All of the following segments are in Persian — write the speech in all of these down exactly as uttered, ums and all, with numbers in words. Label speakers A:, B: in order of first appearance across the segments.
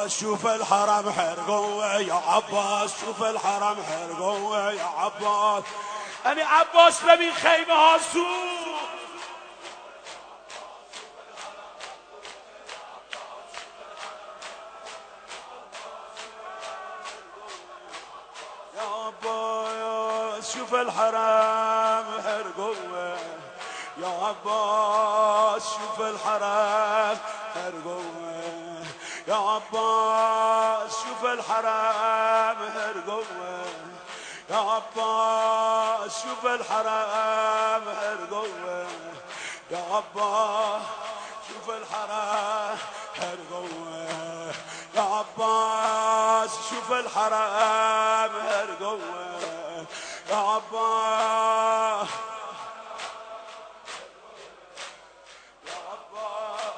A: عباس شوف الحرم حرقوه يا عباس شوف الحرم حرقوه يا عباس
B: یعنی عباس ببین خیمه ها سوخت.
A: يا عباس شوف الحرم حرقوه يا عباس شوف الحرم حرقوه يا عباس شوف الحرم حرقوه يا عباس شوف الحرم حرقوه يا عباس شوف الحرم حرقوه يا عباس شوف الحرم حرقوه يا عباس يا عباس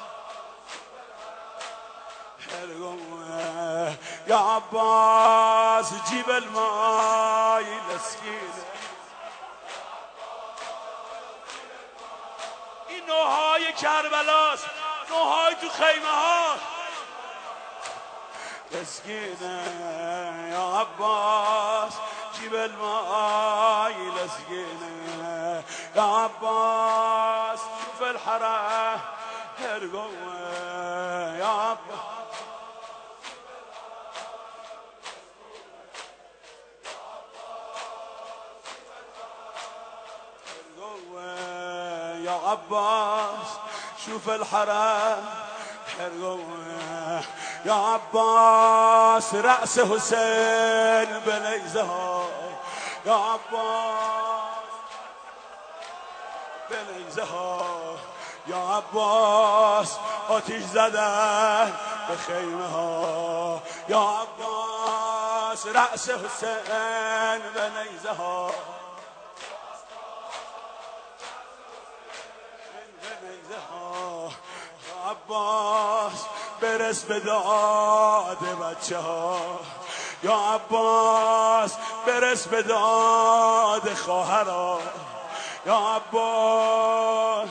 A: حرقوه يا عباس جيب الماي لسكينه.
B: این نوهای کربلاست، نوهای تو خیمه ها.
A: لسكينه يا عباس جيب الماي لسكينه يا عباس شوف الحرم حرقوه يا عباس يا عباس شوف الحرم حرقوه يا عباس رأس حسين بني زهر يا عباس بني زهر يا عباس آتش زدن به خیمه ها يا عباس رأس حسين بني زهر عباس برس به داد بچه ها یا عباس برس به داد خواهرها یا عباس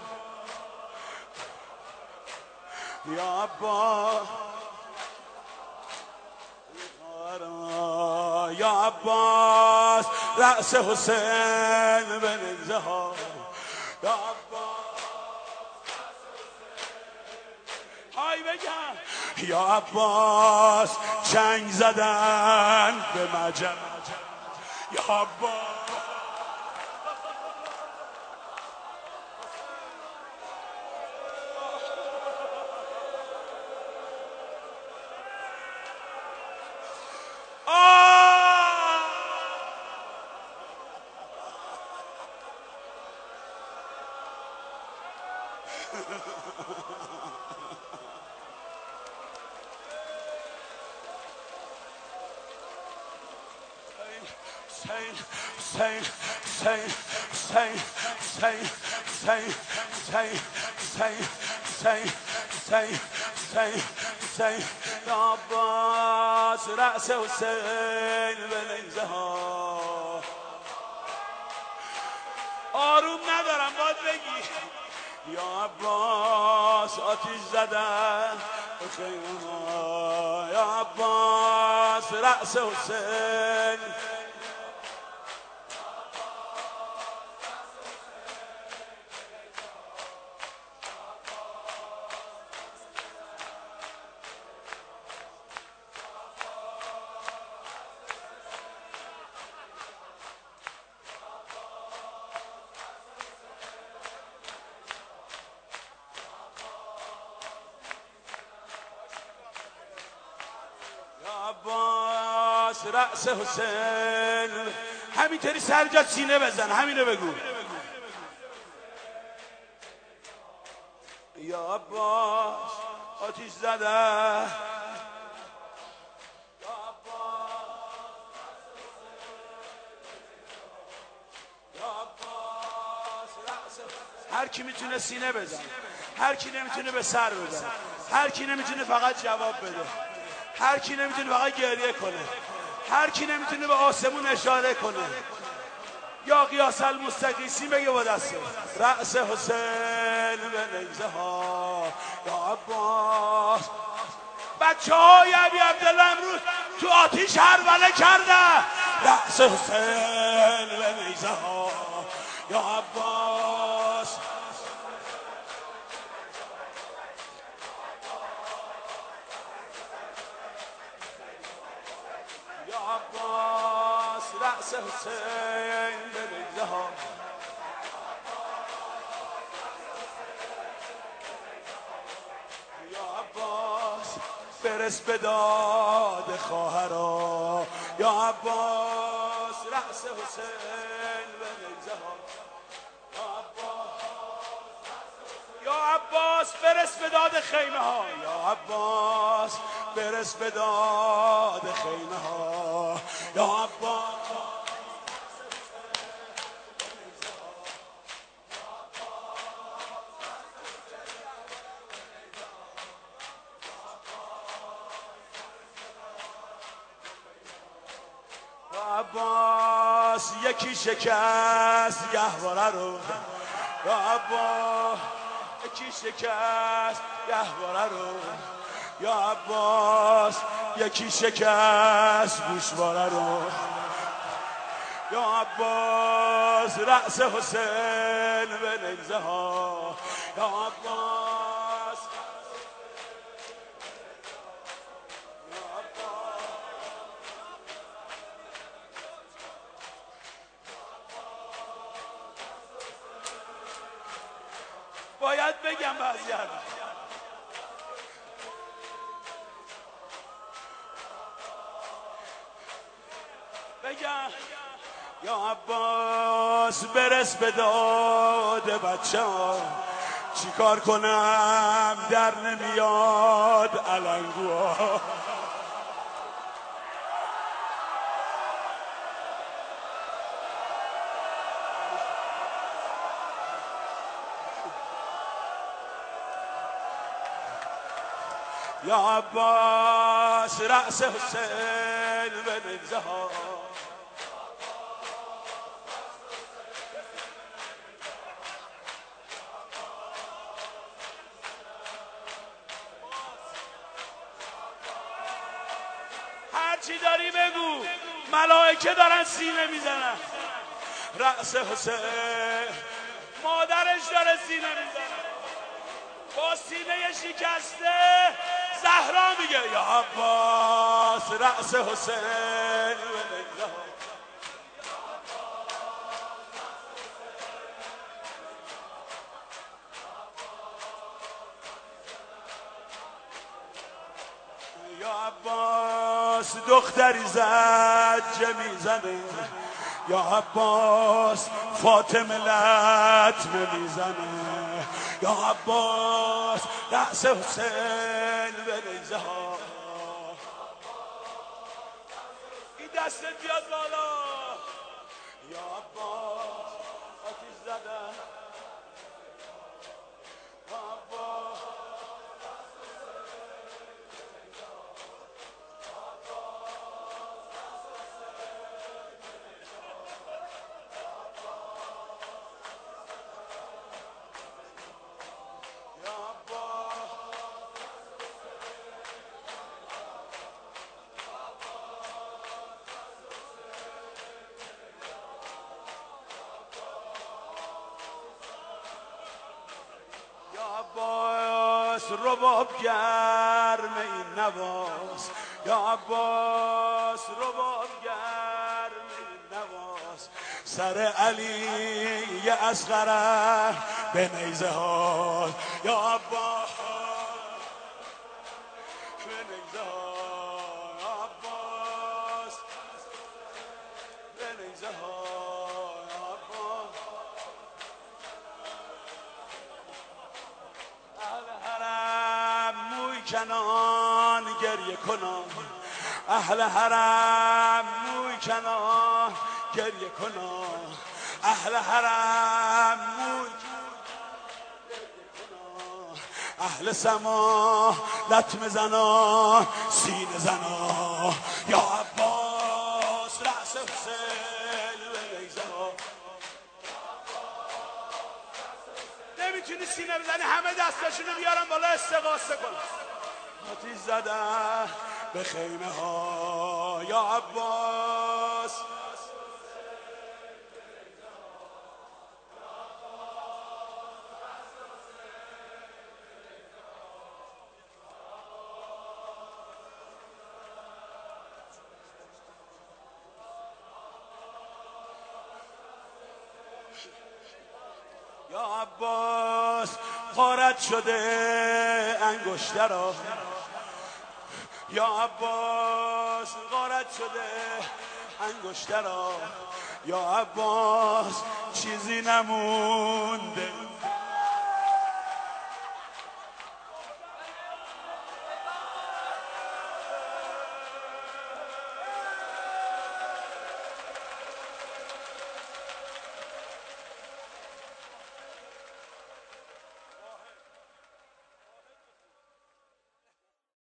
A: یا عباس یا عباس رأس حسین بن زهار یا عباس
B: های بگم
A: یا عباس چنگ زدن به مجم یا عباس Hussein, Hussein, Hussein, Hussein, Hussein, Hussein, Hussein, Hussein, Hussein, Hussein, Hussein, Hussein, یا عباس رأس حسین بن زهار.
B: آروم ندارم باید بگی
A: یا عباس آتش زدن به خیمه ها یا عباس رأس حسین عباس رأس حسین.
B: همینطوری سرجا سینه بزن، همینو بگو.
A: یا عباس آتش زده
B: هر کی میتونه سینه بزن، هر کی نمیتونه به سر بزن، هر کی نمیتونه فقط جواب بده، هر کی نمیتونه فقط گریه کنه، هر کی نمیتونه به آسمون اشاره کنه یا قیاس المستقیسی بگه با دسته
A: رأس حسین به نیزه ها یا عباس
B: بچه های ابی عبدالله امروز تو آتیش هربله کردن.
A: رأس حسین به نیزه ها یا عباس. یا عباس رأس حسین به نیزه ها. یا عباس برس به داد خواهرا. یا عباس رأس حسین به نیزه ها.
B: یا عباس برس به داد خیمه ها.
A: یا عباس برس به داد خیمه ها. یا عباس عباس یکی شکست گهواره رو. یا عباس یکی شکست گهواره رو. یا عباس یکی شکست گوشواره رو. یا عباس رأس حسین به نیزه ها. یا عباس
B: باید بگم بعضی حرف بگم.
A: یا عباس برس به داد بچه ها. چی کار کنم در نمیاد علنگوها. یا عباس رأس حسین به نیزه ها.
B: هرچی داری بگو، ملائکه دارن سینه میزنن.
A: رأس حسین
B: مادرش داره سینه میزنه با سینه شکسته. زهرا میگه
A: یا عباس رأس حسین به نیزه ها. یا عباس دختری زجه میزنه. یا عباس فاطمه لطمه میزنه. یا عباس رأس حسین به نیزه ها.
B: این دستت بیاد بالا.
A: یا عباس آتیش زدن. یا عباس عباس رباب گرم این نواز. یا عباس رباب گرم این نواز. سر علی اصغر به نیزه ها. یا عباس به نیزه ها. یا عباس به نیزه ها. کنان گریه کنان. اهل حرم موی کنان گریه کنان. اهل حرم موی گریه کنان. اهل سما لطمه زنان سینه زنان. یا عباس رأس حسین به نیزه ها.
B: نمیتونی سینه بزنی، همه دستاشونو بیارن بالا استغاثه کن. آتیش زدن به خیمه ها یا عباس. یا عباس غارت شده انگشتر را، یا عباس غارت شده انگشتر را، یا عباس چیزی نمونده